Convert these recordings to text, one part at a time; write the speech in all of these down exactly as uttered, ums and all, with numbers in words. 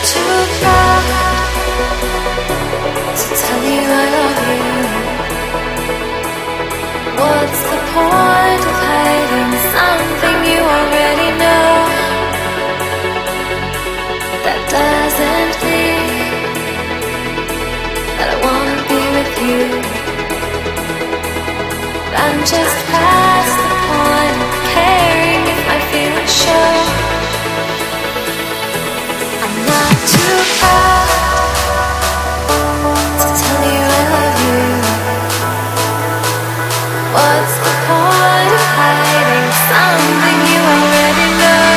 too proud to tell you I love you. What's the point of hiding something you already know? That doesn't mean that I wanna be with you. I'm just past the point of caring if my feelings show. I'm not too proud to tell you I love you. What's the point of hiding something you already know?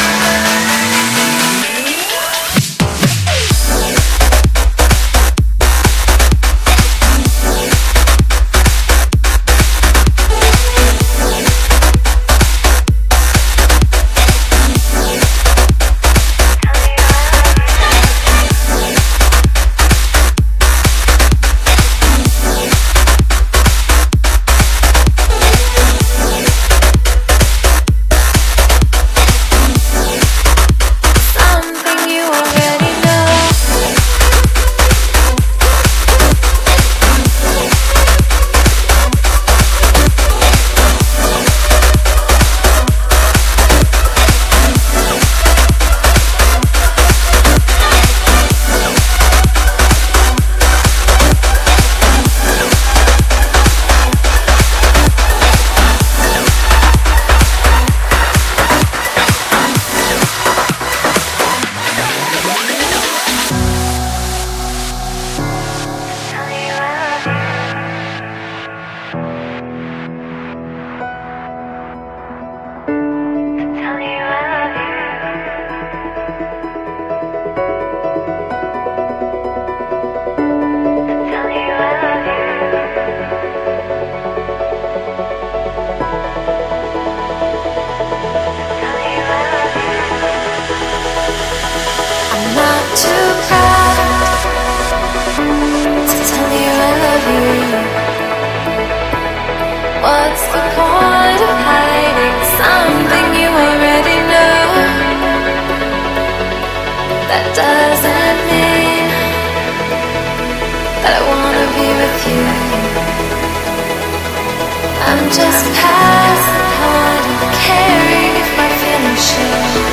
What's the point of hiding something you already know? That doesn't mean that I wanna be with you. I'm just past the point of caring if my feelings show.